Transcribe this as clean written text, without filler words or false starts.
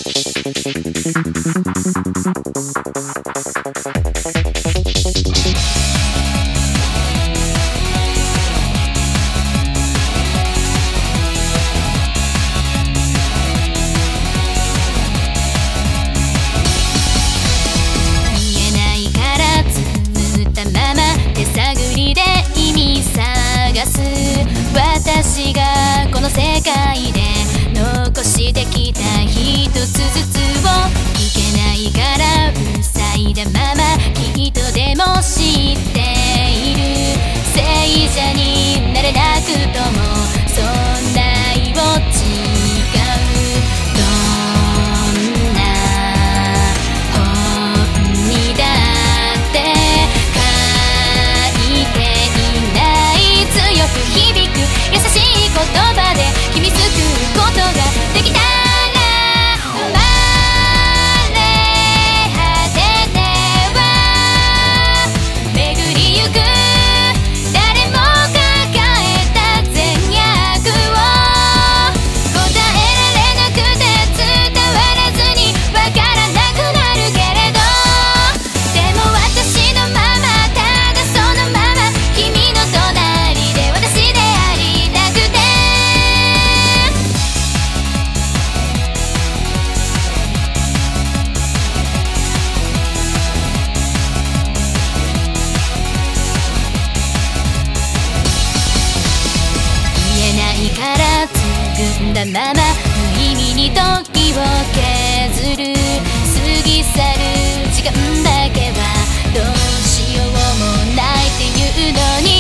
私がこの世界で残してきた一つずつを聞けないから塞いだままきっとでも知っている聖者になれなくともそんな愛を違うどんな本にだって書いていない強く響く優しい言葉で君救うことができたら生まれ果てては巡りゆく誰も抱えた善悪を答えられなくて伝わらずにわからなくなるけれどでも私のままただそのまま君の隣で私でありたくて言えないからつぐんだまま無意味に時を削る過ぎ去る時間だけはどうしようもないっていうのに